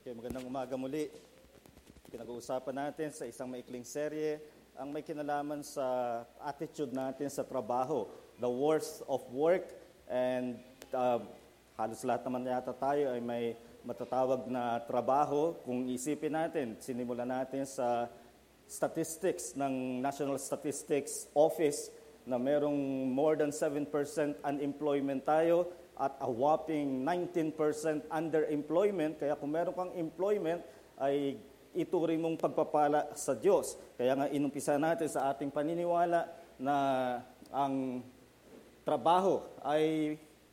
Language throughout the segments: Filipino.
Okay, magandang umaga muli. Pinag-uusapan natin sa isang maikling serye ang may kinalaman sa attitude natin sa trabaho, the worth of work, and halos lahat naman yata tayo ay may matatawag na trabaho. Kung isipin natin, sinimulan natin sa statistics ng National Statistics Office na merong more than 7% unemployment tayo, at a whopping 19% underemployment. Kaya kung meron kang employment, ay ituring mong pagpapala sa Diyos. Kaya nga inumpisa natin sa ating paniniwala na ang trabaho ay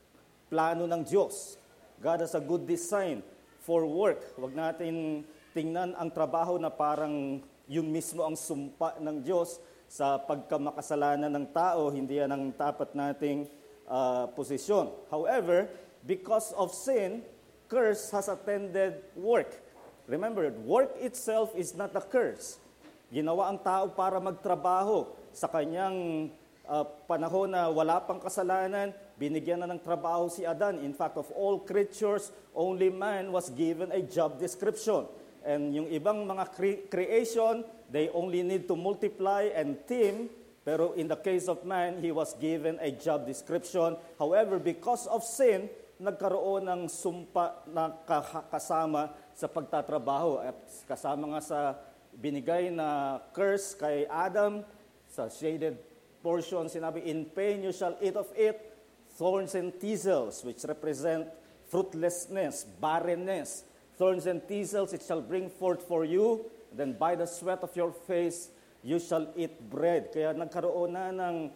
plano ng Diyos. God has a good design for work. Huwag natin tingnan ang trabaho na parang yun mismo ang sumpa ng Diyos sa pagkamakasalanan ng tao. Hindi yan ang dapat nating posisyon. However, because of sin, curse has attended work. Remember, work itself is not a curse. Ginawa ang tao para magtrabaho. Sa kanyang panahon na wala pang kasalanan, binigyan na ng trabaho si Adan. In fact, of all creatures, only man was given a job description. And yung ibang mga creation, they only need to multiply and team. Pero in the case of man, he was given a job description. However, because of sin, nagkaroon ng sumpa na kasama sa pagtatrabaho. At kasama nga sa binigay na curse kay Adam, sa shaded portion, sinabi, "In pain you shall eat of it, thorns and thistles," which represent fruitlessness, barrenness. "Thorns and thistles it shall bring forth for you, then by the sweat of your face you shall eat bread." Kaya nagkaroon na ng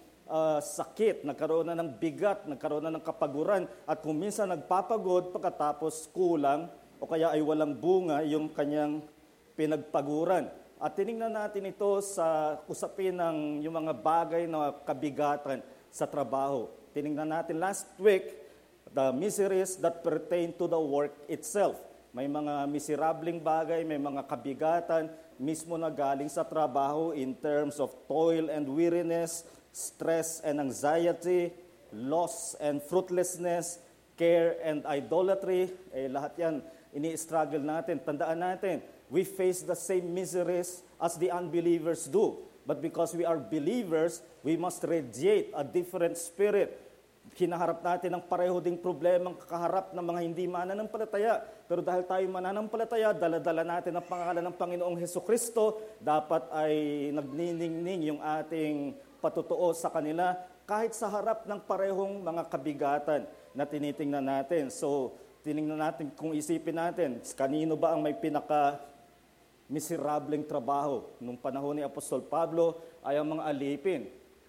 sakit, nagkaroon na ng bigat, nagkaroon na ng kapaguran. At kung minsan nagpapagod, pagkatapos kulang o kaya ay walang bunga yung kanyang pinagpaguran. At tinignan natin ito sa usapin ng yung mga bagay na kabigatan sa trabaho. Tinignan natin last week, the miseries that pertain to the work itself. May mga miserabling bagay, may mga kabigatan, mismo na galing sa trabaho in terms of toil and weariness, stress and anxiety, loss and fruitlessness, care and idolatry. Lahat yan, ini-struggle natin. Tandaan natin, we face the same miseries as the unbelievers do. But because we are believers, we must radiate a different spirit. Hinaharap natin ang pareho ding problemang kakaharap ng mga hindi mananampalataya. Pero dahil tayo mananampalataya, dala-dala natin ang pangalan ng Panginoong Hesukristo, dapat ay nagniningning yung ating patutuo sa kanila kahit sa harap ng parehong mga kabigatan na tinitingnan natin. So, tiningnan natin, kung isipin natin, kanino ba ang may pinaka-miserableng trabaho? Nung panahon ni Apostol Pablo ay ang mga alipin.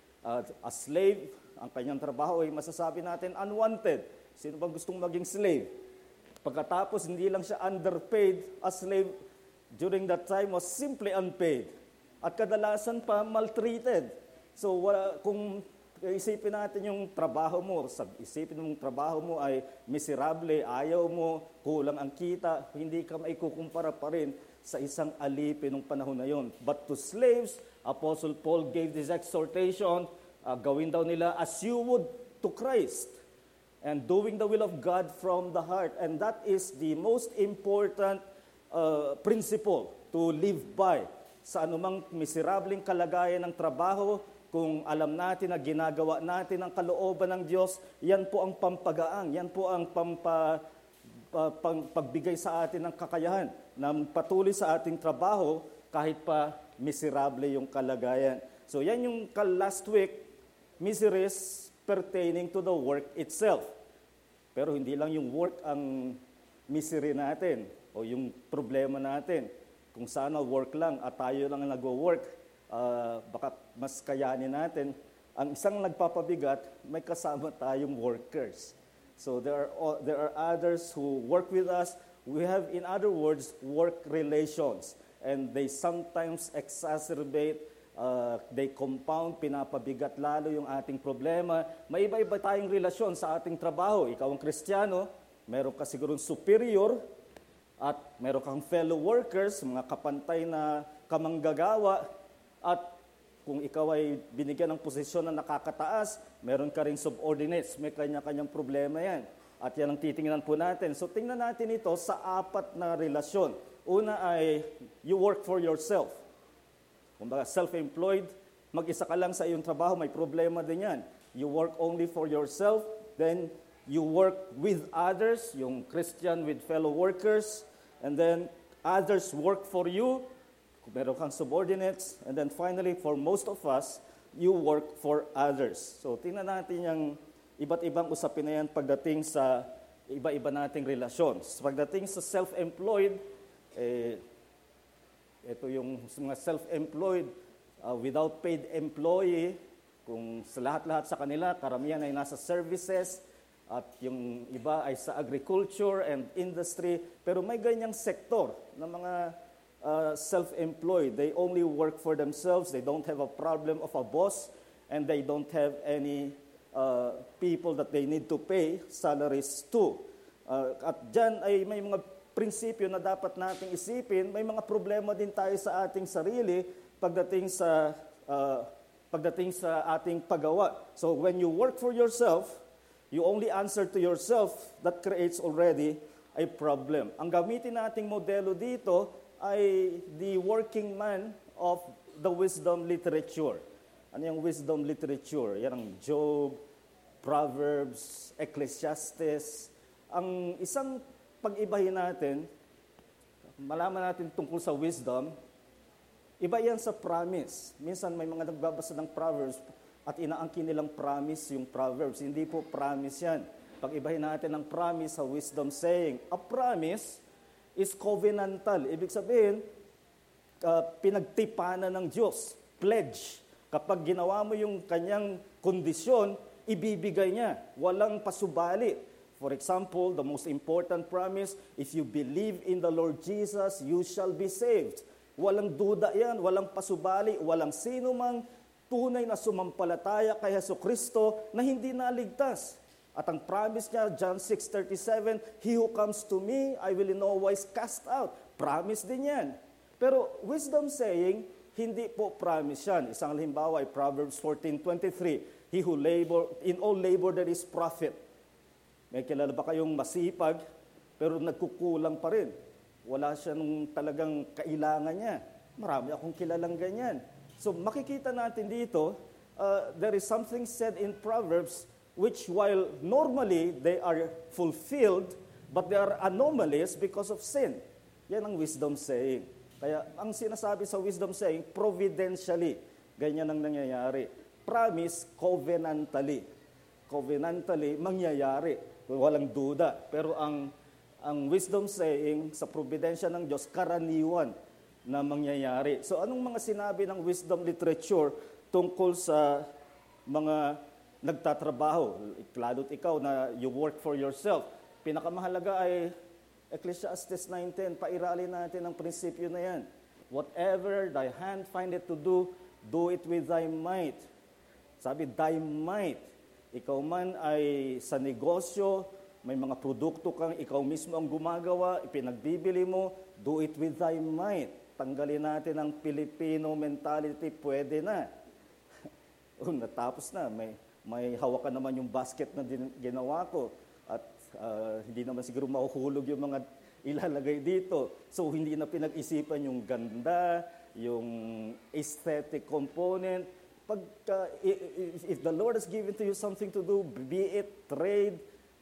A slave, ang kanyang trabaho ay masasabi natin unwanted. Sino bang gustong maging slave? Pagkatapos, hindi lang siya underpaid. A slave during that time was simply unpaid. At kadalasan pa, maltreated. So, kung isipin natin yung trabaho mo, isipin mong trabaho mo ay miserable, ayaw mo, kulang ang kita, hindi ka maikukumpara pa rin sa isang alipin ng panahon na yon. But to slaves, Apostle Paul gave this exhortation, gawin daw nila as you would to Christ, and doing the will of God from the heart. And that is the most important principle to live by. Sa anumang miserableng kalagayan ng trabaho, kung alam natin na ginagawa natin ang kalooban ng Diyos, yan po ang pampagaang, yan po ang pagbigay sa atin ng kakayahan na patuloy sa ating trabaho kahit pa miserable yung kalagayan. So yan yung last week, miseries pertaining to the work itself. Pero hindi lang yung work ang misery natin o yung problema natin. Kung sana work lang at tayo lang nag-work, baka mas kayanin natin. Ang isang nagpapabigat, may kasama tayong workers. So there are others who work with us. We have, in other words, work relations. And they sometimes exacerbate, they compound, pinapabigat lalo yung ating problema. May iba-iba tayong relasyon sa ating trabaho. Ikaw ang Kristiyano, meron ka siguro superior, at meron kang fellow workers, mga kapantay na kamanggagawa, at kung ikaw ay binigyan ng posisyon na nakakataas, meron ka ring subordinates, may kanya-kanyang problema yan. At yan ang titingnan po natin. So tingnan natin ito sa 4 na relasyon. Una ay you work for yourself. Kumbaga self-employed, mag-isa ka lang sa iyong trabaho, may problema din yan. You work only for yourself, then you work with others, yung Christian with fellow workers, and then others work for you, kung meron kang subordinates, and then finally, for most of us, you work for others. So tingnan natin yung iba't ibang usapin na yan pagdating sa iba-iba nating relasyon. Pagdating sa self-employed, ito yung mga self-employed, without paid employee, kung sa lahat-lahat sa kanila, karamihan ay nasa services, at yung iba ay sa agriculture and industry, pero may ganyang sektor ng mga self-employed. They only work for themselves, they don't have a problem of a boss, and they don't have any people that they need to pay salaries to. At dyan ay may mga prinsipyo na dapat nating isipin. May mga problema din tayo sa ating sarili pagdating sa ating paggawa. So when you work for yourself, you only answer to yourself, that creates already a problem. Ang gamitin nating modelo dito ay the working man of the wisdom literature. Ano yung wisdom literature? Yan ang Job, Proverbs, Ecclesiastes. Ang isang pag-ibahin natin, malaman natin tungkol sa wisdom, iba yan sa promise. Minsan may mga nagbabasa ng Proverbs at inaangkin nilang promise yung Proverbs. Hindi po promise yan. Pag-ibahin natin ang promise sa wisdom saying. A promise is covenantal. Ibig sabihin, pinagtipanan ng Diyos. Pledge. Kapag ginawa mo yung kanyang kondisyon, ibibigay niya. Walang pasubali. For example, the most important promise, if you believe in the Lord Jesus, you shall be saved. Walang duda yan, walang pasubali, walang sino mang tunay na sumampalataya kay Jesucristo na hindi naligtas. At ang promise niya, John 6:37, He who comes to me, I will in no wise cast out. Promise din yan. Pero wisdom saying, hindi po promise yan. Isang halimbawa ay Proverbs 14:23, He who labor, in all labor there is profit. May kilala ba kayong masipag, pero nagkukulang pa rin? Wala siya nung talagang kailangan niya. Marami akong kilalang ganyan. So makikita natin dito, there is something said in Proverbs which while normally they are fulfilled, but they are anomalies because of sin. Yan ang wisdom saying. Kaya ang sinasabi sa wisdom saying, providentially, ganyan ang nangyayari. Promise, covenantally. Covenantally, mangyayari. Walang duda. Pero ang wisdom saying, sa providensya ng Diyos, karaniwan na mangyayari. So anong mga sinabi ng wisdom literature tungkol sa mga nagtatrabaho? Lalo't ikaw na you work for yourself. Pinakamahalaga ay Ecclesiastes 9:10, pairalin natin ang prinsipyo na yan. Whatever thy hand findeth to do, do it with thy might. Sabi, thy might. Ikaw man ay sa negosyo, may mga produkto kang ikaw mismo ang gumagawa, ipinagbibili mo, do it with thy might. Tanggalin natin ang Filipino mentality, pwede na. Natapos na, may hawakan naman yung basket na ginawa ko. At hindi naman siguro mahuhulog yung mga ilalagay dito. So hindi na pinag-isipan yung ganda, yung aesthetic component. If the Lord has given to you something to do, be it trade,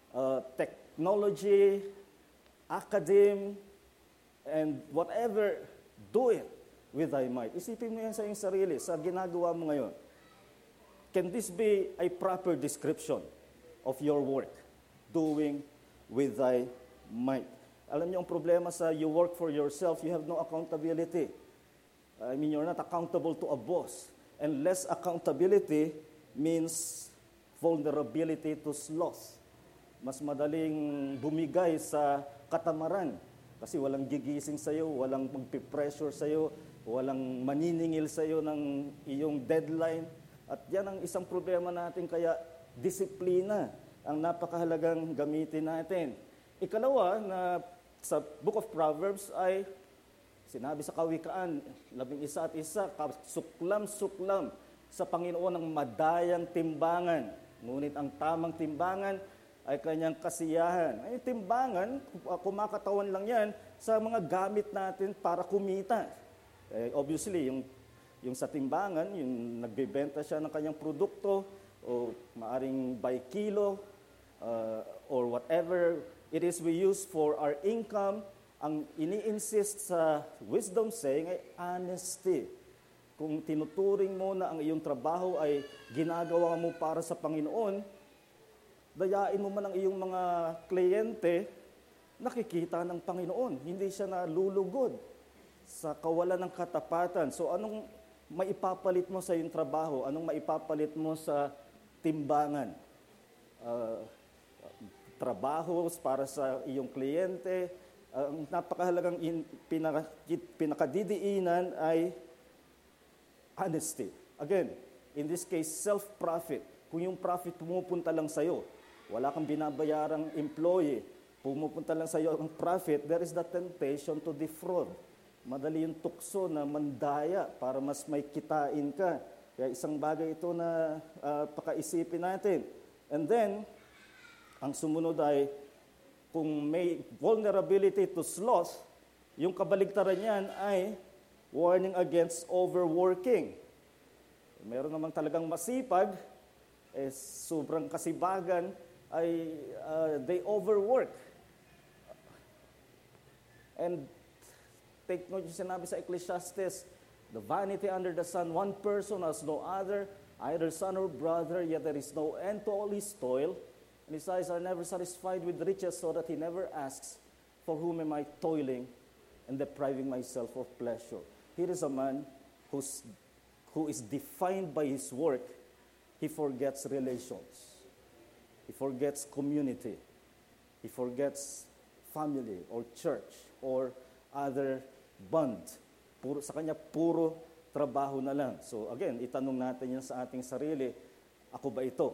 technology, academe, and whatever, do it with thy might. Isipin mo yan sa iyong sarili, sa ginagawa mo ngayon. Can this be a proper description of your work? Doing with thy might. Alam niyo ang problema sa you work for yourself, you have no accountability. I mean, you're not accountable to a boss. And less accountability means vulnerability to sloth. Mas madaling bumigay sa katamaran kasi walang gigising sa'yo, walang magpipressure sa'yo, walang maniningil sa'yo ng iyong deadline. At yan ang isang problema natin, kaya disiplina ang napakahalagang gamitin natin. Ikalawa na sa Book of Proverbs ay sinabi sa Kawikaan 11:1, suklam-suklam sa Panginoon ang madayang timbangan. Ngunit ang tamang timbangan ay kanyang kasiyahan. Ay timbangan, kumakatawan lang yan sa mga gamit natin para kumita. Obviously, yung sa timbangan, yung nagbebenta siya ng kanyang produkto, o maaring by kilo, or whatever it is we use for our income, ang ini-insist sa wisdom saying ay honesty. Kung tinuturing mo na ang iyong trabaho ay ginagawa mo para sa Panginoon, dayain mo man ang iyong mga kliyente, nakikita ng Panginoon. Hindi siya nalulugod sa kawalan ng katapatan. So anong maipapalit mo sa iyong trabaho? Anong maipapalit mo sa timbangan? Trabaho para sa iyong kliyente. Ang napakahalagang pinakadidiinan ay honesty. Again, in this case, self-profit. Kung yung profit pumupunta lang sa'yo, wala kang binabayarang employee, pumupunta lang sa'yo ang profit, there is the temptation to defraud. Madali yung tukso na mandaya para mas may kitain ka. Kaya isang bagay ito na pakaisipin natin. And then, ang sumunod ay, kung may vulnerability to sloth, yung kabaligtaran niyan ay warning against overworking. Meron namang talagang masipag, sobrang kasibagan, ay they overwork. And take note yung sinabi sa Ecclesiastes, the vanity under the sun, one person has no other, either son or brother, yet there is no end to all his toil, and his eyes are never satisfied with riches, so that he never asks, for whom am I toiling and depriving myself of pleasure? Here is a man who is defined by his work. He forgets relations. He forgets community. He forgets family or church or other bond. Sa kanya, puro trabaho na lang. So again, itanong natin yan sa ating sarili, ako ba ito?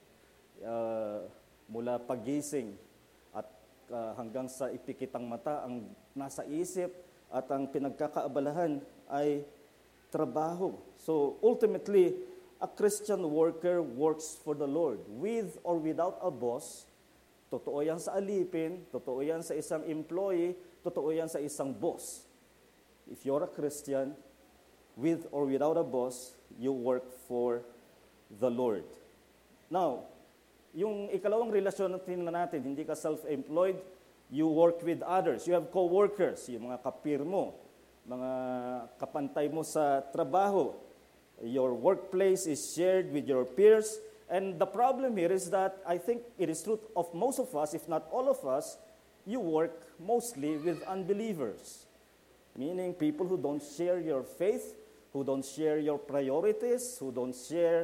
Mula pagising at hanggang sa ipikitang mata, ang nasa isip at ang pinagkakaabalahan ay trabaho. So ultimately, a Christian worker works for the Lord, with or without a boss. Totoo yan sa alipin, totoo yan sa isang employee, totoo yan sa isang boss. If you're a Christian, with or without a boss, you work for the Lord. Now, yung ikalawang relasyon natin, hindi ka self-employed, you work with others. You have co-workers, yung mga kapir mo, mga kapantay mo sa trabaho. Your workplace is shared with your peers. And the problem here is that I think it is true of most of us, if not all of us, you work mostly with unbelievers. Meaning people who don't share your faith, who don't share your priorities, who don't share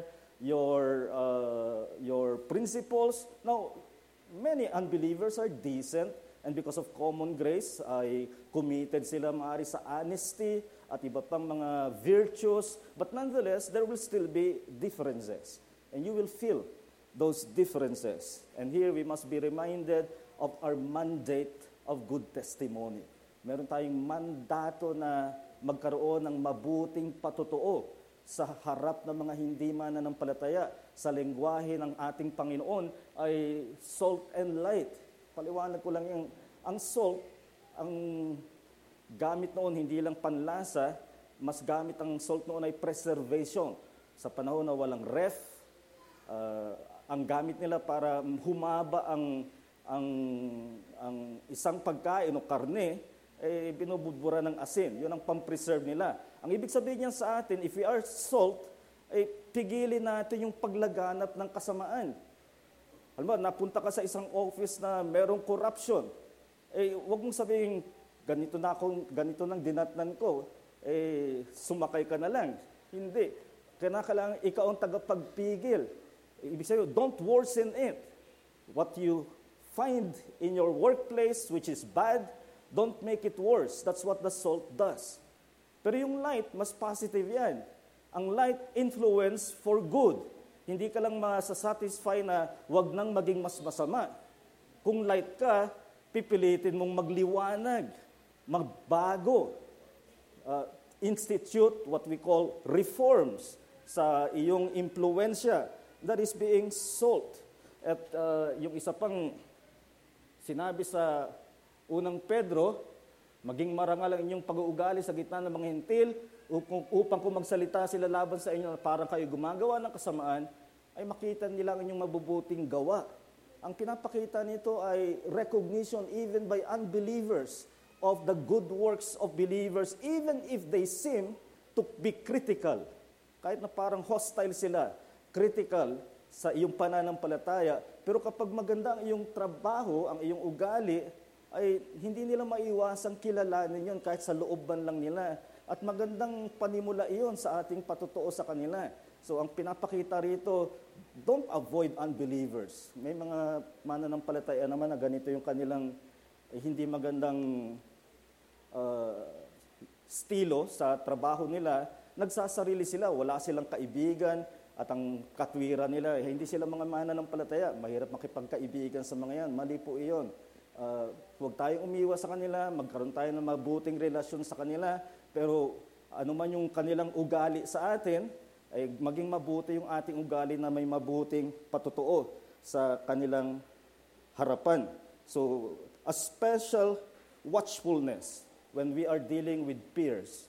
your principles. Now, many unbelievers are decent, and because of common grace, ay committed sila maari sa honesty at iba pang mga virtues. But nonetheless, there will still be differences. And you will feel those differences. And here we must be reminded of our mandate of good testimony. Meron tayong mandato na magkaroon ng mabuting patotoo sa harap ng mga hindi mananampalataya. Sa lengguwahe ng ating Panginoon ay salt and light. Paliwanag ko lang yung, ang salt, ang gamit noon hindi lang panlasa, mas gamit ang salt noon ay preservation. Sa panahon na walang ref, ang gamit nila para humaba ang isang pagkain o karne, binubudbura ng asin. Yun ang pang-preserve nila. Ang ibig sabihin niyan sa atin, if we are salt, pigilin natin yung paglaganap ng kasamaan. Halimbawa, napunta ka sa isang office na merong corruption, huwag mong sabihin, ganito nang dinatnan ko, sumakay ka na lang. Hindi. Kailangan ikaw ang tagapagpigil. Ibig sabihin, don't worsen it. What you find in your workplace, which is bad, don't make it worse. That's what the salt does. Pero yung light, mas positive yan. Ang light influence for good. Hindi ka lang masasatisfy na wag nang maging mas masama. Kung light ka, pipilitin mong magliwanag, magbago, institute what we call reforms sa iyong impluensya. That is being salt. At yung isa pang sinabi sa unang Pedro, maging marangal ang inyong pag-uugali sa gitna ng mga hintil upang kung magsalita sila laban sa inyo na parang kayo gumagawa ng kasamaan, ay makita nila ang inyong mabubuting gawa. Ang pinapakita nito ay recognition even by unbelievers of the good works of believers, even if they seem to be critical. Kahit na parang hostile sila, critical sa iyong pananampalataya, pero kapag maganda ang iyong trabaho, ang iyong ugali, ay hindi nila maiwasang kilalanin yun kahit sa looban lang nila. At magandang panimula iyon sa ating patutuo sa kanila. So ang pinapakita rito, don't avoid unbelievers. May mga mananampalataya naman na ganito yung kanilang hindi magandang estilo sa trabaho nila. Nagsasarili sila, wala silang kaibigan, at ang katwiran nila, hindi sila mga mananampalataya. Mahirap makipagkaibigan sa mga yan. Mali po iyon. Huwag tayong umiwas sa kanila, magkaroon tayo ng mabuting relasyon sa kanila, pero ano man yung kanilang ugali sa atin, ay maging mabuti yung ating ugali na may mabuting patutuo sa kanilang harapan. So, a special watchfulness when we are dealing with peers.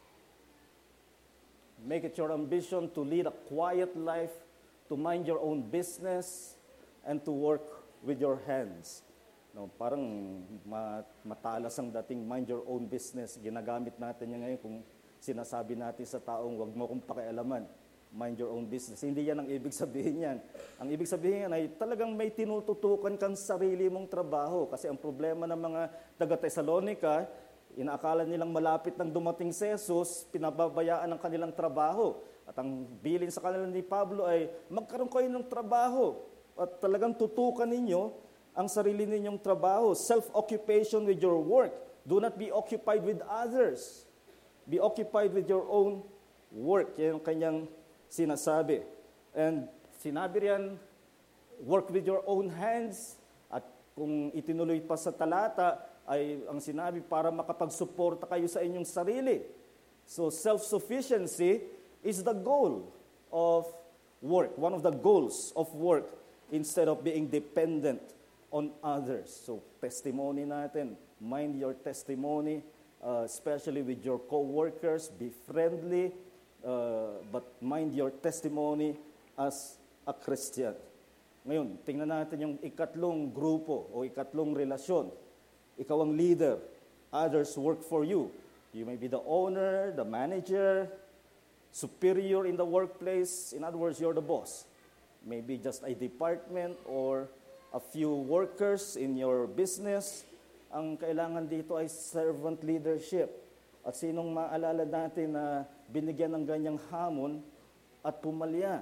Make it your ambition to lead a quiet life, to mind your own business, and to work with your hands. No, parang matalas ang dating mind your own business. Ginagamit natin yan ngayon kung sinasabi natin sa taong huwag mo kong pakialaman. Mind your own business. Hindi yan ang ibig sabihin yan. Ang ibig sabihin yan ay talagang may tinututukan kang sarili mong trabaho. Kasi ang problema ng mga taga-Thessalonica, inaakala nilang malapit nang dumating si Jesus, pinababayaan ang kanilang trabaho. At ang bilin sa kanila ni Pablo ay magkaroon kayo ng trabaho. At talagang tutukan ninyo ang sarili ninyong trabaho, self-occupation with your work. Do not be occupied with others. Be occupied with your own work. Yan ang kanyang sinasabi. And sinabi riyan, work with your own hands. At kung itinuloy pa sa talata, ay ang sinabi para makapagsuporta kayo sa inyong sarili. So self-sufficiency is the goal of work. One of the goals of work instead of being dependent on others. So, testimony natin. Mind your testimony, especially with your co-workers. Be friendly, but mind your testimony as a Christian. Ngayon, tingnan natin yung ikatlong grupo o ikatlong relasyon. Ikaw ang leader. Others work for you. You may be the owner, the manager, superior in the workplace. In other words, you're the boss. Maybe just a department or a few workers in your business. Ang kailangan dito ay servant leadership. At sinong maalala natin na binigyan ng ganyang hamon at pumalya?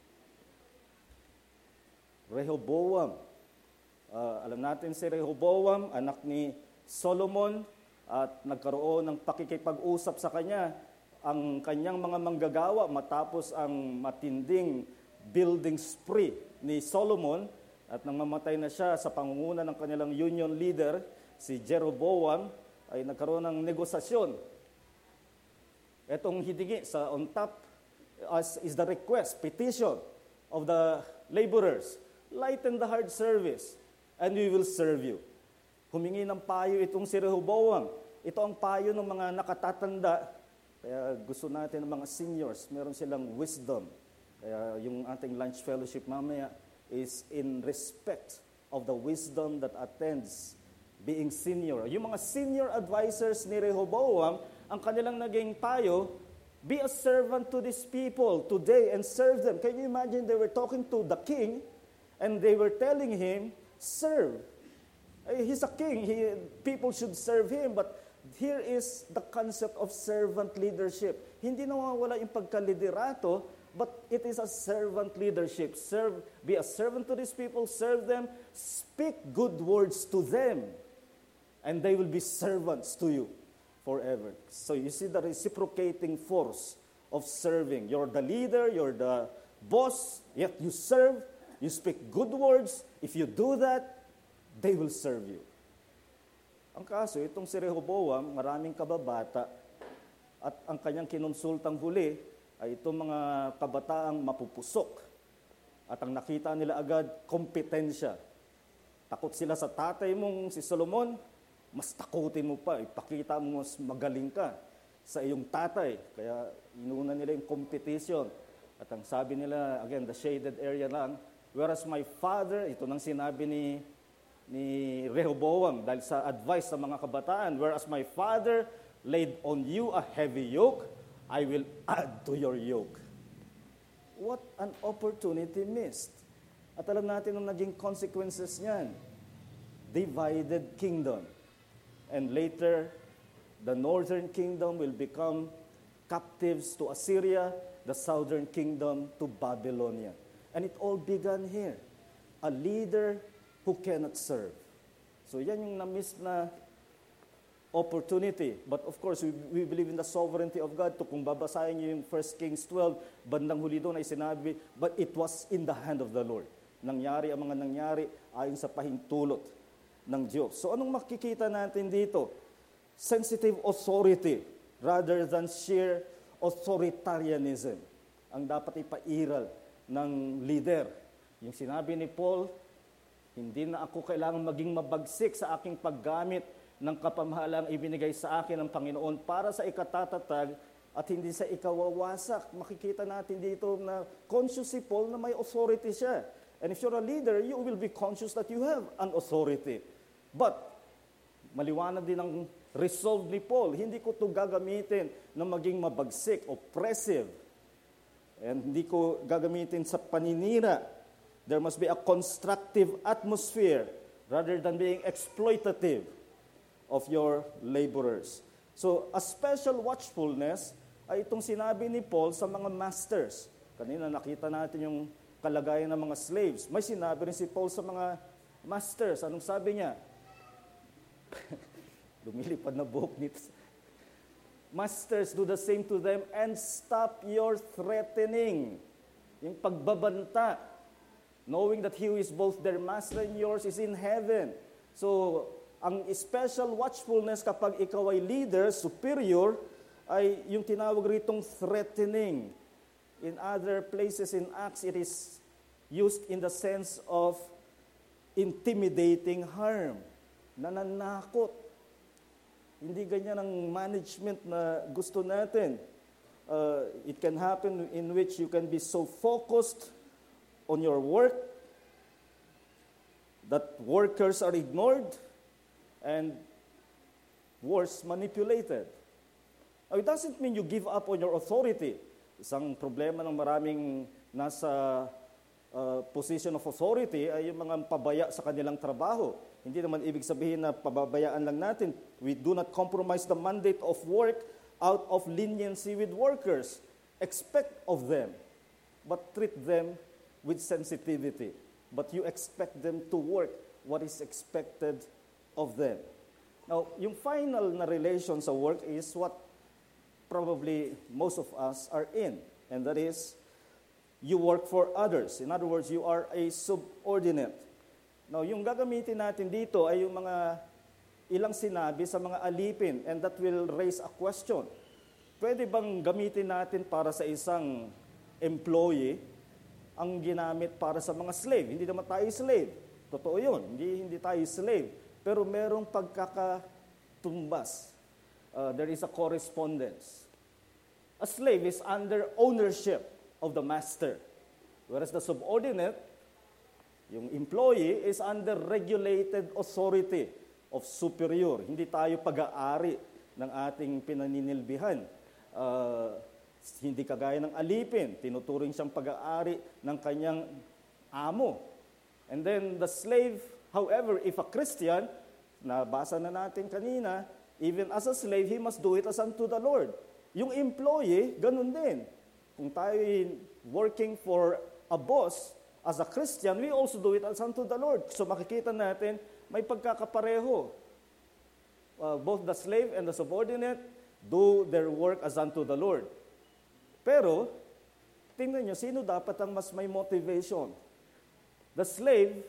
Rehoboam. Alam natin si Rehoboam, anak ni Solomon, at nagkaroon ng pakikipag-usap sa kanya ang kanyang mga manggagawa matapos ang matinding building spree ni Solomon. At nang mamatay na siya sa pangunguna ng kanilang union leader, si Jeroboam, ay nagkaroon ng negosasyon. Etong hidingi sa on top is the request, petition of the laborers. Lighten the hard service, and we will serve you. Humingi ng payo itong si Rehoboam. Ito ang payo ng mga nakatatanda. Kaya gusto natin ng mga seniors, meron silang wisdom. Kaya yung ating lunch fellowship mamaya is in respect of the wisdom that attends being senior. Yung mga senior advisors ni Rehoboam, ang kanilang naging payo, be a servant to these people today and serve them. Can you imagine they were talking to the king and they were telling him, serve. He's a king. People should serve him. But here is the concept of servant leadership. Hindi nawawala yung pagkaliderato, but it is a servant leadership. Be a servant to these people, serve them, speak good words to them, and they will be servants to you forever. So you see the reciprocating force of serving. You're the leader, you're the boss, yet you serve, you speak good words. If you do that, they will serve you. Ang kaso, itong si Rehoboam, maraming kababata, at ang kanyang kinonsultang huli, ay itong mga kabataang mapupusok. At ang nakita nila agad, kompetensya. Takot sila sa tatay mong si Solomon, mas takutin mo pa, ipakita mo mas magaling ka sa iyong tatay. Kaya inuna nila yung competition. At ang sabi nila, again, the shaded area lang, whereas my father, ito nang sinabi ni Rehoboam, dahil sa advice sa mga kabataan, whereas my father laid on you a heavy yoke, I will add to your yoke. What an opportunity missed. At alam natin ang naging consequences niyan. Divided kingdom. And later, the northern kingdom will become captives to Assyria, the southern kingdom to Babylonia. And it all began here. A leader who cannot serve. So yan yung na-miss na opportunity. But of course, we believe in the sovereignty of God. Kung babasahin niyo yung 1 Kings 12, bandang huli doon ay sinabi, but it was in the hand of the Lord. Nangyari ang mga nangyari ayon sa pahintulot ng Diyos. So anong makikita natin dito? Sensitive authority rather than sheer authoritarianism ang dapat ipairal ng leader. Yung sinabi ni Paul, hindi na ako kailangan maging mabagsik sa aking paggamit ng kapamahalang ibinigay sa akin ng Panginoon para sa ikatatatag at hindi sa ikawawasak. Makikita natin dito na conscious si Paul na may authority siya. And if you're a leader, you will be conscious that you have an authority. But, maliwanag din ang resolve ni Paul. Hindi ko ito gagamitin na maging mabagsik, oppressive. And hindi ko gagamitin sa paninira. There must be a constructive atmosphere rather than being exploitative of your laborers. So, a special watchfulness ay itong sinabi ni Paul sa mga masters. Kanina nakita natin yung kalagayan ng mga slaves. May sinabi rin si Paul sa mga masters. Anong sabi niya? Lumilipad na buhok nito. Masters, do the same to them and stop your threatening. Yung pagbabanta. Knowing that He who is both their master and yours is in heaven. So, ang special watchfulness kapag ikaw ay leader, superior, ay yung tinawag ritong threatening. In other places in Acts, it is used in the sense of intimidating harm, nananakot. Hindi ganyan ang management na gusto natin. It can happen in which you can be so focused on your work that workers are ignored and worse, manipulated. Now, it doesn't mean you give up on your authority. Isang problema ng maraming nasa position of authority ay yung mga pabaya sa kanilang trabaho. Hindi naman ibig sabihin na pababayaan lang natin. We do not compromise the mandate of work out of leniency with workers. Expect of them, but treat them with sensitivity. But you expect them to work what is expected of them. Now, yung final na relation sa work is what probably most of us are in, and that is, you work for others. In other words, you are a subordinate. Now, yung gagamitin natin dito ay yung mga ilang sinabi sa mga alipin, and that will raise a question. Pwede bang gamitin natin para sa isang employee ang ginamit para sa mga slave? Hindi naman tayo slave. Totoo yun, hindi tayo slave. Pero merong pagkakatumbas. There is a correspondence. A slave is under ownership of the master. Whereas the subordinate, yung employee, is under regulated authority of superior. Hindi tayo pag-aari ng ating pinaninilbihan. Hindi kagaya ng alipin. Tinuturing siyang pag-aari ng kanyang amo. And then the slave, however, if a Christian, nabasa na natin kanina, even as a slave, he must do it as unto the Lord. Yung employee, ganun din. Kung tayo working for a boss, as a Christian, we also do it as unto the Lord. So makikita natin, may pagkakapareho. Both the slave and the subordinate do their work as unto the Lord. Pero, tingnan nyo, sino dapat ang mas may motivation? The slave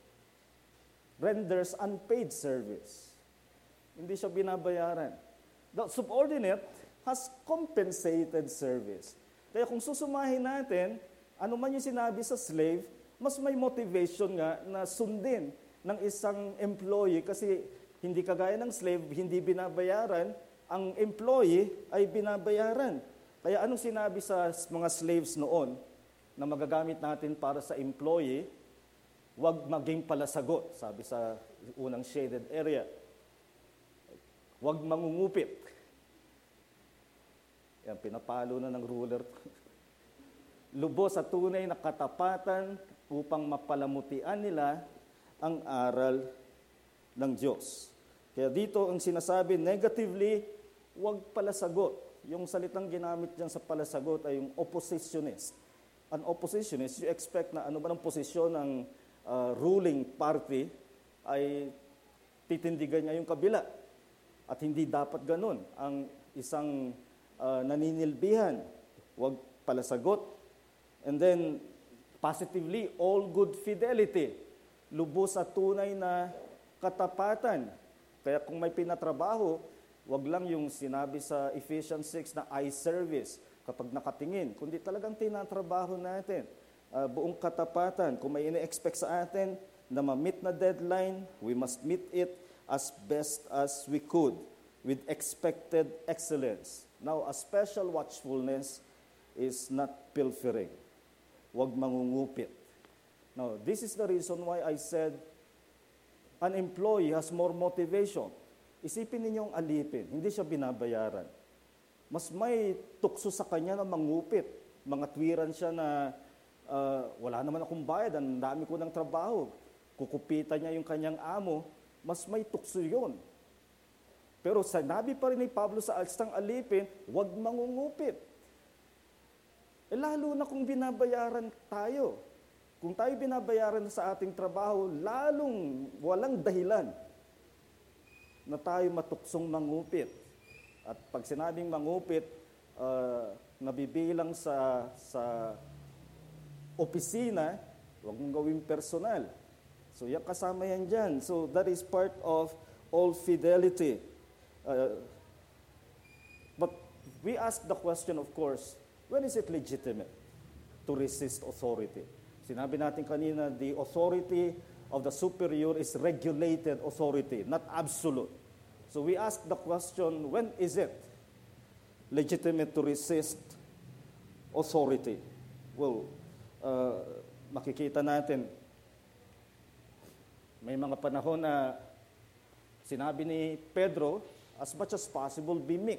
renders unpaid service. Hindi siya binabayaran. The subordinate has compensated service. Kaya kung susumahin natin, ano man yung sinabi sa slave, mas may motivation nga na sundin ng isang employee kasi hindi kagaya ng slave, hindi binabayaran, ang employee ay binabayaran. Kaya anong sinabi sa mga slaves noon na magagamit natin para sa employee? Huwag maging palasagot, sabi sa unang shaded area. Huwag mangungupit. Yan, pinapalo na ng ruler. Lubos sa tunay na katapatan upang mapalamutian nila ang aral ng Diyos. Kaya dito ang sinasabi negatively, huwag palasagot. Yung salitang ginamit dyan sa palasagot ay yung oppositionist. An oppositionist, you expect na ano ba ng posisyon ng ruling party ay titindigan niya yung kabila. At hindi dapat ganun. Ang isang naninilbihan, huwag palasagot. And then, positively, all good fidelity. Lubos sa tunay na katapatan. Kaya kung may pinatrabaho, wag lang yung sinabi sa Ephesians 6 na eye service kapag nakatingin, kundi talagang tinatrabaho natin. Buong katapatan. Kung may ine-expect sa atin na ma-meet na deadline, we must meet it as best as we could with expected excellence. Now, a special watchfulness is not pilfering. Huwag mangungupit. Now, this is the reason why I said an employee has more motivation. Isipin ninyong alipin, hindi siya binabayaran. Mas may tukso sa kanya na mangupit. Mga twiran siya na wala naman akong bayad, ang dami ko ng trabaho. Kukupitan niya yung kanyang amo, mas may tukso yun. Pero sinabi pa rin ni Pablo sa alstang alipin, huwag mangungupit. Lalo na kung binabayaran tayo. Kung tayo binabayaran sa ating trabaho, lalong walang dahilan na tayo matuksong mangupit. At pag sinabing mangupit, nabibilang sa opisina, huwag mong gawing personal. So, yan kasama yan dyan. So, that is part of all fidelity. But we ask the question, of course, when is it legitimate to resist authority? Sinabi natin kanina, the authority of the superior is regulated authority, not absolute. So we ask the question, when is it legitimate to resist authority? Well, makikita natin, may mga panahon na sinabi ni Pedro, as much as possible, be meek.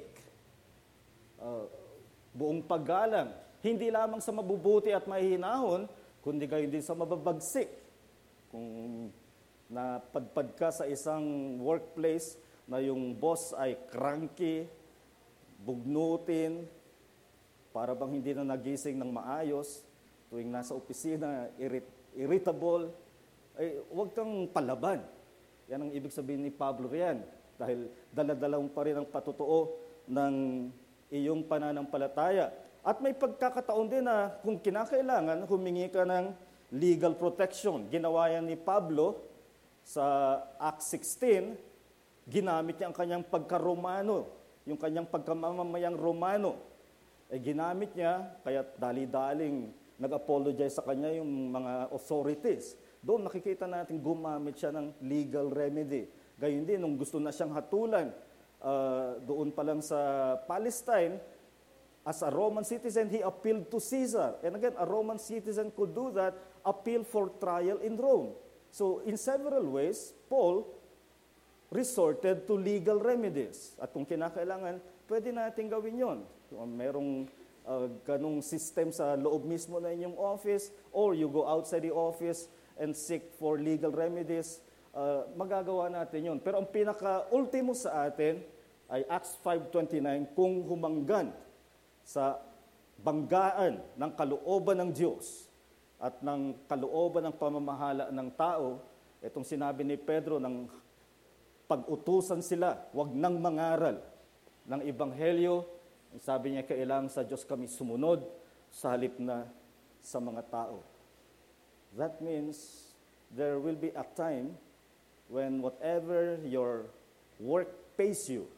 Buong paggalang, hindi lamang sa mabubuti at mahihinahon, kundi gayon din sa mababagsik. Kung napadpad ka sa isang workplace na yung boss ay cranky, bugnutin, para bang hindi na nagising ng maayos, tuwing nasa opisina, irritable, ay huwag kang palaban. Yan ang ibig sabihin ni Pablo riyan. Dahil dala-dala pa rin ang patotoo ng iyong pananampalataya. At may pagkakataon din na kung kinakailangan, humingi ka ng legal protection. Ginawa yan ni Pablo sa Acts 16, ginamit niya ang kanyang pagka-Romano, yung kanyang pagkamamamayang Romano. Ginamit niya, kaya dali-daling nag-apologize sa kanya yung mga authorities. Doon makikita natin gumamit siya ng legal remedy. Gayon din, nung gusto na siyang hatulan, doon pa lang sa Palestine, as a Roman citizen, he appealed to Caesar. And again, a Roman citizen could do that, appeal for trial in Rome. So, in several ways, Paul resorted to legal remedies. At kung kinakailangan, pwede natin gawin yon. Merong ganong system sa loob mismo na inyong office, or you go outside the office and seek for legal remedies, magagawa natin yon. Pero ang pinaka-ultimo sa atin ay Acts 5:29, kung humanggan sa banggaan ng kalooban ng Diyos at ng kalooban ng pamamahala ng tao, itong sinabi ni Pedro ng pag-utusan sila, wag nang mangaral ng ebanghelyo. Sabi niya, kailangan sa Diyos kami sumunod sa halip na sa mga tao. That means there will be a time when whatever your work pays you,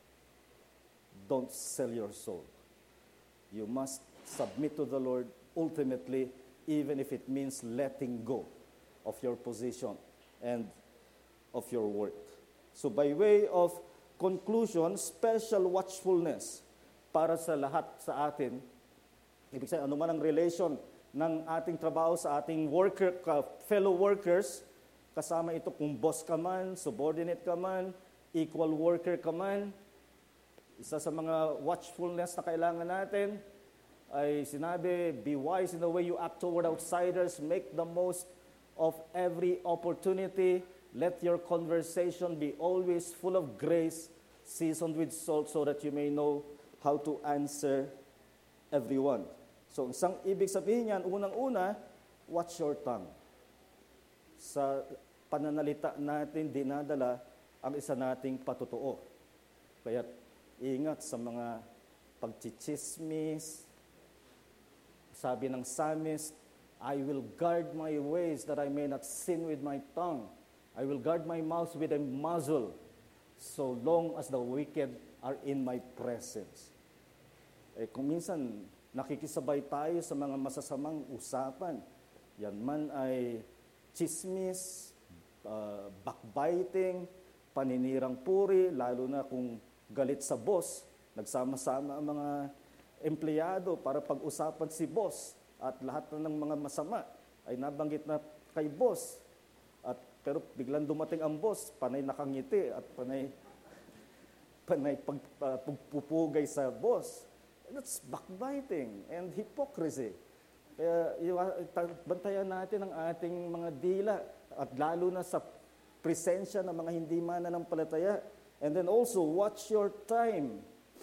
don't sell your soul. You must submit to the Lord ultimately even if it means letting go of your position and of your work. So by way of conclusion, special watchfulness para sa lahat sa atin. Ibig sabihin, anuman ang relation ng ating trabaho sa ating fellow workers, kasama ito kung boss ka man, subordinate ka man, equal worker ka man. Isa sa mga watchfulness na kailangan natin ay sinabi, be wise in the way you act toward outsiders, make the most of every opportunity, let your conversation be always full of grace, seasoned with salt, so that you may know how to answer everyone. So, isang ibig sabihin yan, unang-una, watch your tongue. Sa pananalita natin, dinadala ang isa nating patutuo. Kaya, ingat sa mga pagchichismis. Sabi ng psalmist, I will guard my ways that I may not sin with my tongue. I will guard my mouth with a muzzle, so long as the wicked are in my presence. Kung minsan, nakikisabay tayo sa mga masasamang usapan, yan man ay chismis, backbiting, paninirang puri, lalo na kung galit sa boss, nagsama-sama ang mga empleyado para pag-usapan si boss at lahat na ng mga masama ay nabanggit na kay boss. Pero biglang dumating ang boss, panay nakangiti at panay pagpupugay sa boss. That's backbiting and hypocrisy. Kaya bantayan natin ang ating mga dila at lalo na sa presensya ng mga hindi mananampalataya. And then also, watch your time.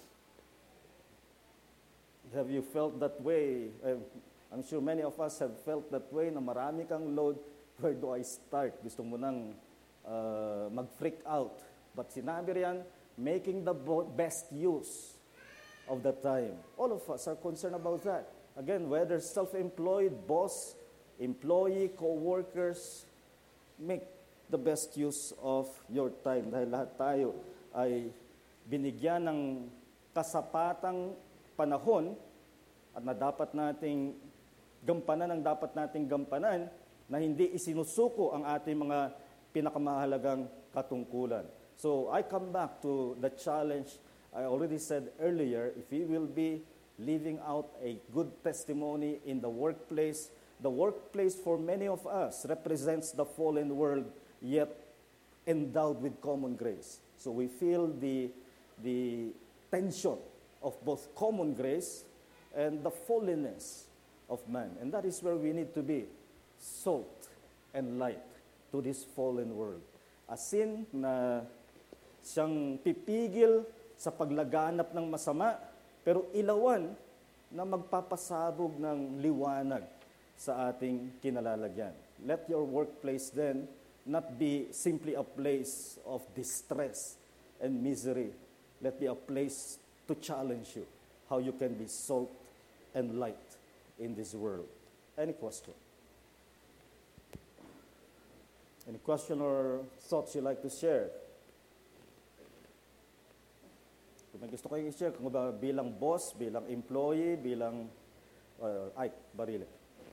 Have you felt that way? I'm sure many of us have felt that way na marami kang load. Where do I start? Gusto mo nang mag-freak out. But sinabi riyan, making the best use of the time. All of us are concerned about that. Again, whether self-employed, boss, employee, co-workers, make the best use of your time. Dahil lahat tayo ay binigyan ng kasapatang panahon at na dapat nating gampanan na hindi isinusuko ang ating mga pinakamahalagang katungkulan. So I come back to the challenge I already said earlier, if we will be living out a good testimony in the workplace for many of us represents the fallen world, yet endowed with common grace. So we feel the tension of both common grace and the fallenness of man. And that is where we need to be, salt and light to this fallen world. Asin na siyang pipigil sa paglaganap ng masama, pero ilawan na magpapasabog ng liwanag sa ating kinalalagyan. Let your workplace then not be simply a place of distress and misery. Let be a place to challenge you how you can be salt and light in this world. Any question? Any question or thoughts you'd like to share? Kung may gusto kayong i-share, kung ba bilang boss, bilang employee, bilang Ike Barile.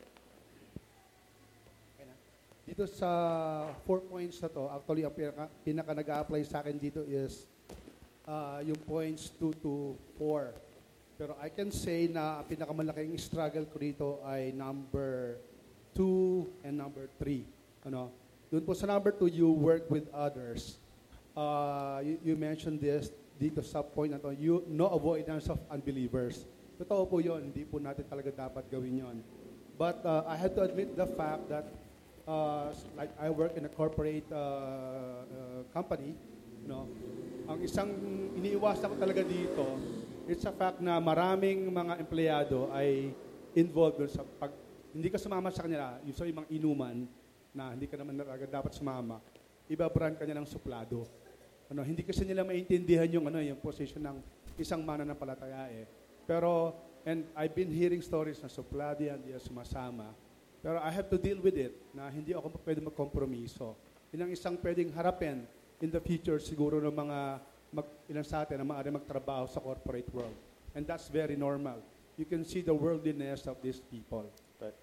Dito sa 4 points na to, actually ang pinaka nag-a-apply sa akin dito is yung points 2 to 4. Pero I can say na pinakamalaking struggle ko dito ay number 2 and number 3. Doon po sa number 2, you work with others. You mentioned this dito sa point na to, no avoidance of unbelievers. Totoo po yun, hindi po natin talaga dapat gawin yon. But I have to admit the fact that like I work in a corporate company, ang isang iniiwasan ko talaga dito, it's a fact na maraming mga empleyado ay involved sa hindi ka sumama sa kanila, yung sa ibang inuman, na hindi ka naman dapat sumama, ibabrand ka niya ng suplado. Hindi kasi nila maintindihan yung position ng isang mananampalataya eh. Pero, and I've been hearing stories na suplado yan, di sumasama. Pero I have to deal with it, na hindi ako pwede magkompromiso. Yun ang isang pwedeng harapin in the future siguro ng mga ilan sa atin na maaari magtrabaho sa corporate world. And that's very normal. You can see the worldliness of these people. Right.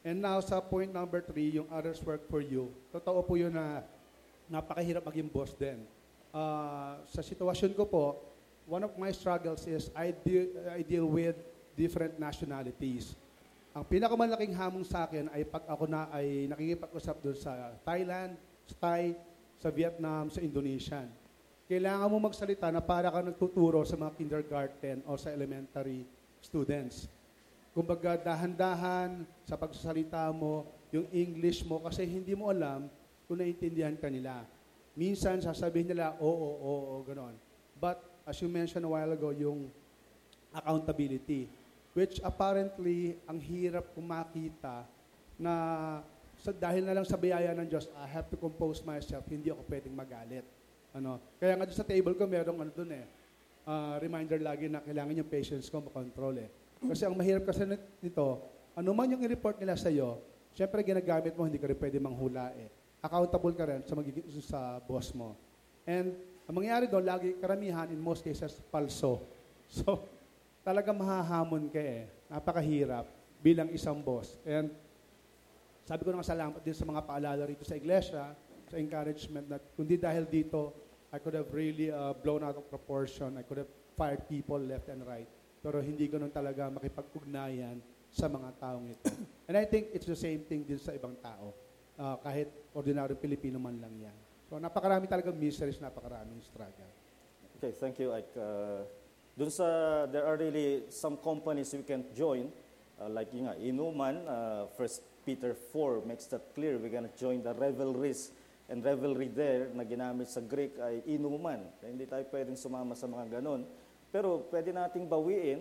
And now sa point number 3, yung others work for you. Totoo po yun na napakahirap maging boss din. Sa sitwasyon ko po, one of my struggles is I deal with different nationalities. Ang pinakamalaking hamon sa akin ay pag ako na ay nakikipag-usap doon sa Thailand, sa Thai, sa Vietnam, sa Indonesian. Kailangan mo magsalita na para ka nagtuturo sa mga kindergarten o sa elementary students. Kumbaga, dahan-dahan sa pagsasalita mo, yung English mo, kasi hindi mo alam kung naiintindihan ka nila. Minsan, sasabihin nila, oo, gano'n. But, as you mentioned a while ago, yung accountability, which apparently, ang hirap kong makita na dahil na lang sa biyaya ng Diyos, I have to compose myself, hindi ako pwedeng magalit. Kaya nga sa table ko, merong reminder lagi na kailangan yung patience ko makontrol eh. Kasi ang mahirap kasi nito, ano man yung i-report nila sa'yo, syempre ginagamit mo, hindi ka rin pwede manghula eh. Accountable ka rin sa boss mo. And ang mangyayari doon, lagi karamihan, in most cases, palso. So, talaga mahahamon ka eh. Napakahirap bilang isang boss. And sabi ko naman salamat din sa mga paalala rito sa iglesia, sa encouragement na kundi dahil dito, I could have really blown out of proportion. I could have fired people left and right. Pero hindi ko nun talaga makipag-ugnayan sa mga taong ito. And I think it's the same thing din sa ibang tao. Kahit ordinaryong Pilipino man lang yan. So napakarami talagang miseries, napakaraming struggle. Okay, thank you, Ike. There are really some companies we can join, like yung Inuman, 1 Peter 4 makes that clear. We're gonna join the revelries. And revelry there na ginamit sa Greek ay inuman. Kaya hindi tayo pwedeng sumama sa mga ganon. Pero pwede nating bawiin,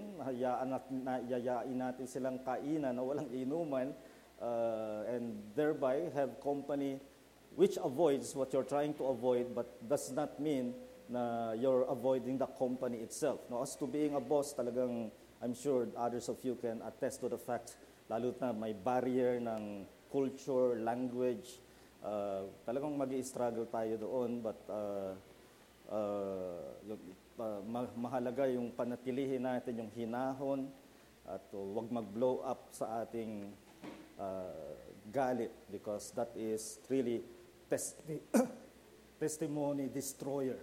yayain natin silang kainan na walang inuman, and thereby have company which avoids what you're trying to avoid but does not mean na you're avoiding the company itself. No, as to being a boss, talagang I'm sure others of you can attest to the fact, lalo na may barrier ng culture, language, talagang mag-i-struggle tayo doon, but mahalaga yung panatilihin natin yung hinahon at wag mag-blow up sa ating galit because that is really testimony destroyer.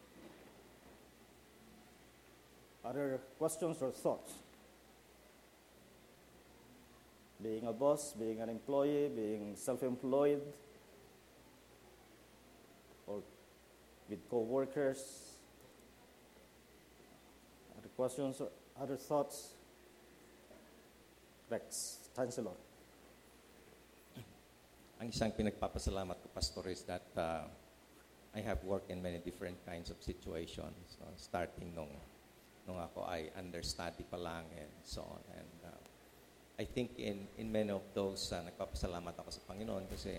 Other questions or thoughts? Being a boss, being an employee, being self-employed, or with co-workers. Other questions or other thoughts? Rex, Chancellor. Ang isang pinagpapasalamat ko, Pastor, is that I have worked in many different kinds of situations. Starting nung ako ay understudy pa lang and so on. And I think in many of those, nagpapasalamat ako sa Panginoon kasi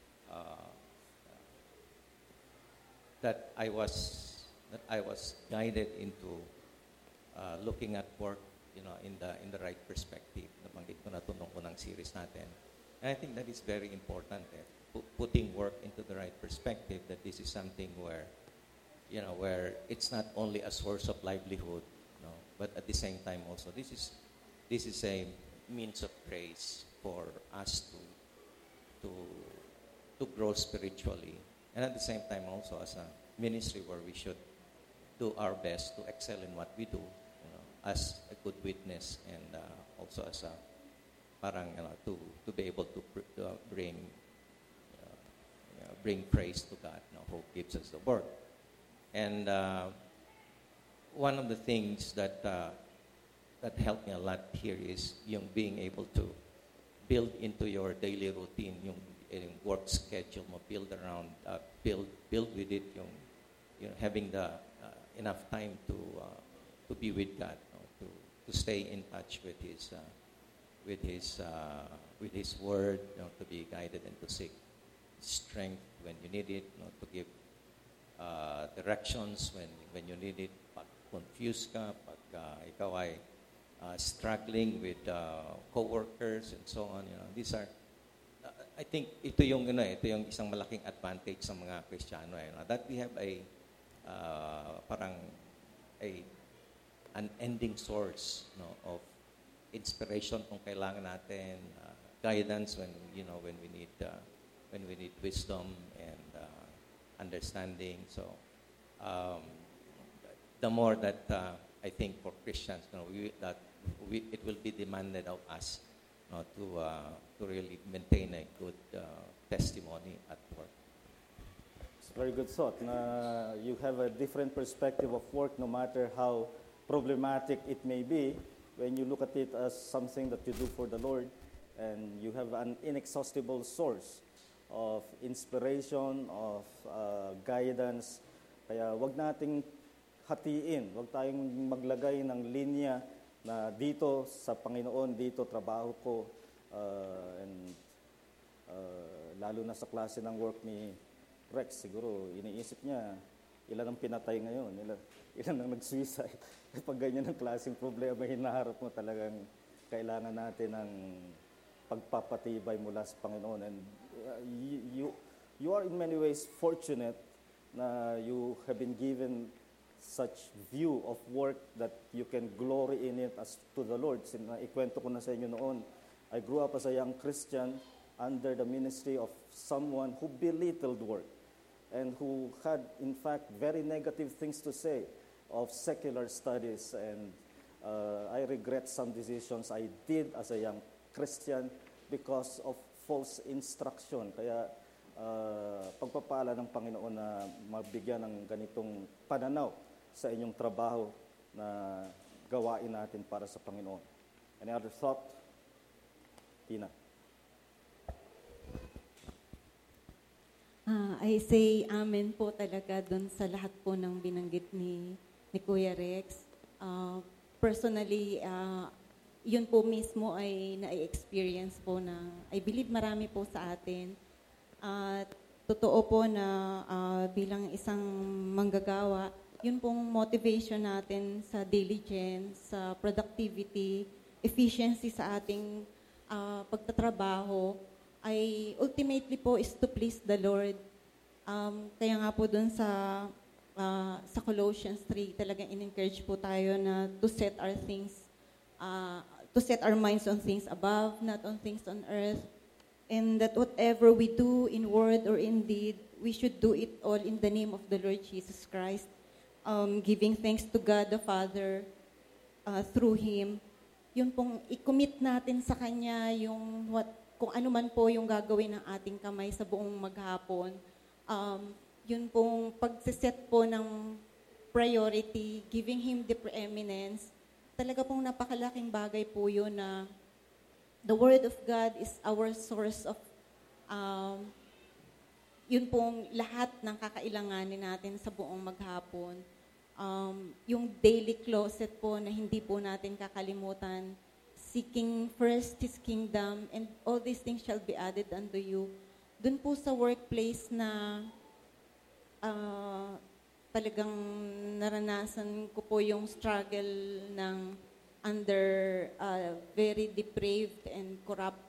that I was guided into looking at work, in the right perspective. Nabanggit ko na tunong ko ng series natin. And I think that is very important. Putting work into the right perspective. That this is something where it's not only a source of livelihood, but at the same time also this is a means of grace for us to grow spiritually. And at the same time also as a ministry where we should do our best to excel in what we do, as a good witness and also as a to be able to bring praise to God, who gives us the work. And one of the things that helped me a lot here is yung being able to build into your daily routine yung work schedule mo, build with it yung having the enough time to be with God, to stay in touch with His word, to be guided and to seek strength when you need it, to give directions when you need it. Pag confused ka, pag ikaw ay struggling with co-workers and so on, these are I think ito yung isang malaking advantage sa mga Kristiyano, that we have an ending source of inspiration kung kailangan natin, guidance when when we need wisdom and understanding. So um, the more that I think for Christians, it will be demanded of us, to really maintain a good testimony at work. It's very good thought na you have a different perspective of work no matter how problematic it may be when you look at it as something that you do for the Lord and you have an inexhaustible source of inspiration, of guidance. Kaya wag nating hatiin, wag tayong maglagay ng linya na dito sa Panginoon, dito trabaho ko, and lalo na sa klase ng work ni Rex, siguro iniisip niya, ilan ang pinatay ngayon, ilan ang nag-suicide. Pag ganyan ang klaseng problema, hinaharap mo talagang kailangan natin ng pagpapatibay mula sa Panginoon. And you are in many ways fortunate na you have been given such view of work that you can glory in it as to the Lord. Ikwento ko na sa inyo noon, I grew up as a young Christian under the ministry of someone who belittled work and who had, in fact, very negative things to say of secular studies. And I regret some decisions I did as a young Christian because of false instruction. Kaya pagpapala ng Panginoon na mabigyan ng ganitong pananaw sa inyong trabaho na gawain natin para sa Panginoon. Any other thought? Tina. I say amen po talaga doon sa lahat po ng binanggit ni Kuya Rex. Personally, yun po mismo ay na-experience po na I believe marami po sa atin. Totoo po na bilang isang manggagawa, yun pong motivation natin sa diligence, sa productivity, efficiency sa ating pagtatrabaho, ay ultimately po is to please the Lord. Kaya nga po dun sa Colossians 3, talagang in-encourage po tayo na to set our minds on things above, not on things on earth. And that whatever we do in word or in deed, we should do it all in the name of the Lord Jesus Christ, giving thanks to God the Father through Him. Yun pong i-commit natin sa Kanya kung ano man po yung gagawin ng ating kamay sa buong maghapon. Yun pong pagsiset po ng priority, giving Him the preeminence, talaga pong napakalaking bagay po yun na the Word of God is our source of, yun pong lahat ng kakailanganin natin sa buong maghapon. Yung daily closet po na hindi po natin kakalimutan, seeking first His kingdom, and all these things shall be added unto you. Dun po sa workplace na talagang naranasan ko po yung struggle ng under very depraved and corrupt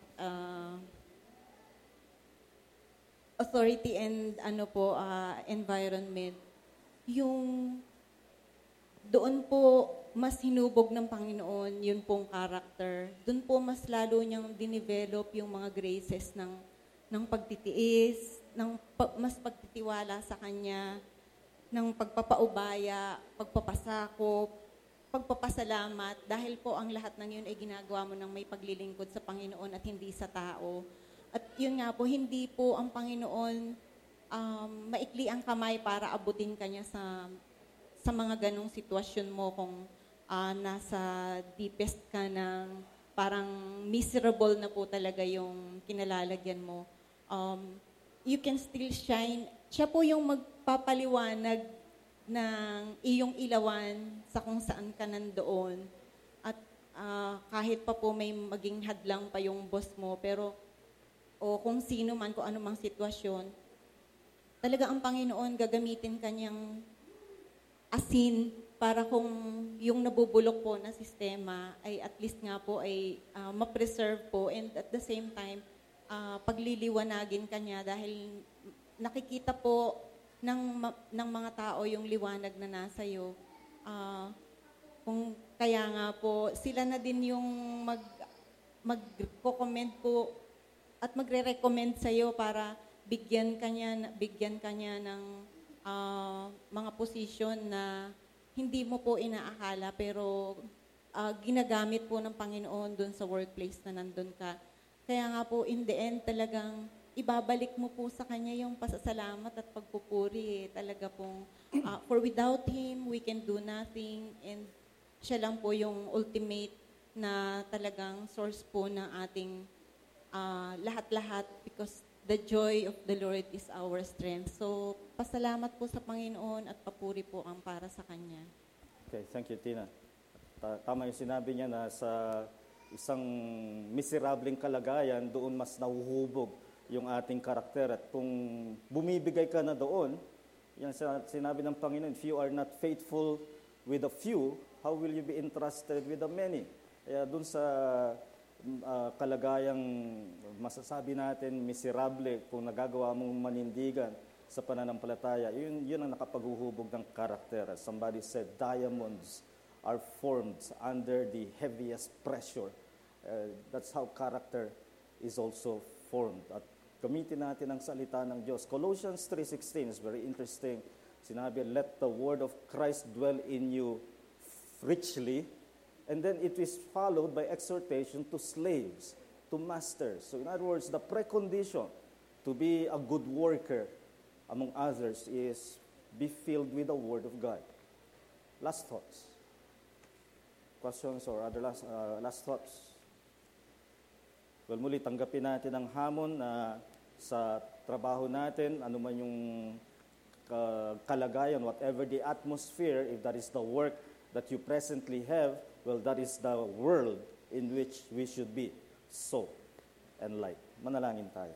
authority and environment. Yung doon po mas hinubog ng Panginoon yun pong character. Doon po mas lalo niyang dinevelop yung mga graces ng pagtitiis, mas pagtitiwala sa Kanya, ng pagpapaubaya, pagpapasakop, pagpapasalamat, dahil po ang lahat ng yun ay ginagawa mo ng may paglilingkod sa Panginoon at hindi sa tao. At yun nga po, hindi po ang Panginoon maikli ang kamay para abutin ka niya sa mga ganong sitwasyon mo kung nasa deepest ka ng parang miserable na po talaga yung kinalalagyan mo. You can still shine. Siya po yung magpapaliwanag ng iyong ilawan sa kung saan ka nandoon. At kahit pa po may maging hadlang pa yung boss mo, pero o kung sino man, kung anumang sitwasyon, talaga ang Panginoon gagamitin kanyang asin para kung yung nabubulok po na sistema ay at least nga po ay ma-preserve po, and at the same time, pagliliwanagin kanya dahil nakikita po ng mga tao yung liwanag na nasa iyo. Kung kaya nga po, sila na din yung magko-comment po at magre-recommend sa'yo para bigyan ka niya ng mga posisyon na hindi mo po inaakala pero ginagamit po ng Panginoon doon sa workplace na nandun ka. Kaya nga po, in the end, talagang ibabalik mo po sa Kanya yung pasasalamat at pagpupuri. Talaga pong, for without Him, we can do nothing. And siya lang po yung ultimate na talagang source po ng ating lahat-lahat because the joy of the Lord is our strength. So, pasalamat po sa Panginoon at papuri po ang para sa Kanya. Okay, thank you, Tina. Tama yung sinabi niya na sa isang miserableng kalagayan, doon mas nahuhubog yung ating karakter. At kung bumibigay ka na doon, yan sinabi ng Panginoon, if you are not faithful with a few, how will you be entrusted with the many? Kaya doon sa kalagayang masasabi natin, miserable, kung nagagawa mong manindigan sa pananampalataya, yun ang nakapaghuhubog ng karakter. As somebody said, diamonds are formed under the heaviest pressure. That's how character is also formed. At gamitin natin ang salita ng Diyos. Colossians 3:16 is very interesting. Sinabi, let the word of Christ dwell in you richly. And then it is followed by exhortation to slaves, to masters. So in other words, the precondition to be a good worker among others is be filled with the Word of God. Last thoughts? Questions or other last thoughts? Well, muli, tanggapin natin ang hamon na sa trabaho natin, ano man yung kalagayan, whatever the atmosphere, if that is the work that you presently have, well, that is the world in which we should be, salt and light. Manalangin tayo.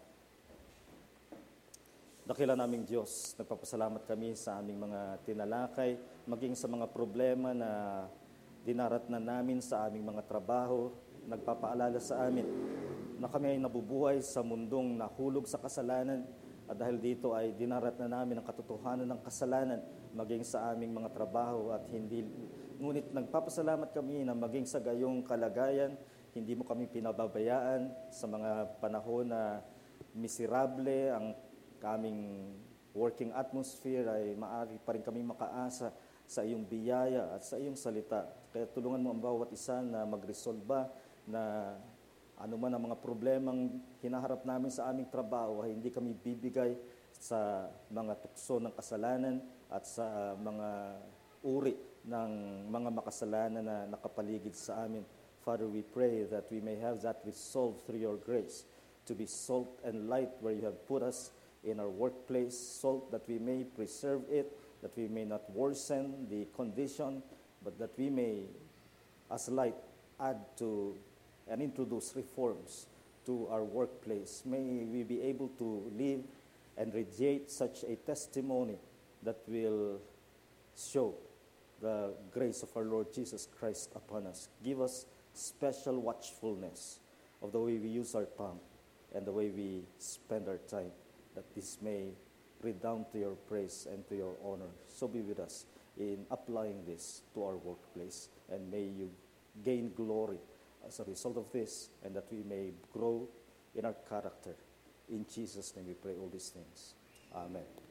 Dakila naming Diyos, nagpapasalamat kami sa aming mga tinalakay, maging sa mga problema na dinarat na namin sa aming mga trabaho, nagpapaalala sa amin na kami ay nabubuhay sa mundong nahulog sa kasalanan at dahil dito ay dinarat na namin ang katotohanan ng kasalanan maging sa aming mga trabaho at hindi. Ngunit nagpapasalamat kami na maging sa gayong kalagayan, hindi mo kami pinababayaan sa mga panahon na miserable ang kaming working atmosphere ay maaari pa rin kami makaasa sa iyong biyaya at sa iyong salita. Kaya tulungan mo ang bawat isa na magresolba na ano man ang mga problemang hinaharap namin sa aming trabaho ay hindi kami bibigay sa mga tukso ng kasalanan at sa mga uri ng mga makasalanan na nakapaligid sa amin. Father, we pray that we may have that resolve through your grace to be salt and light where you have put us in our workplace, salt that we may preserve it, that we may not worsen the condition, but that we may, as light, add to and introduce reforms to our workplace. May we be able to live and radiate such a testimony that will show the grace of our Lord Jesus Christ upon us. Give us special watchfulness of the way we use our tongue and the way we spend our time, that this may redound to your praise and to your honor. So be with us in applying this to our workplace, and may you gain glory as a result of this, and that we may grow in our character. In Jesus' name we pray all these things. Amen.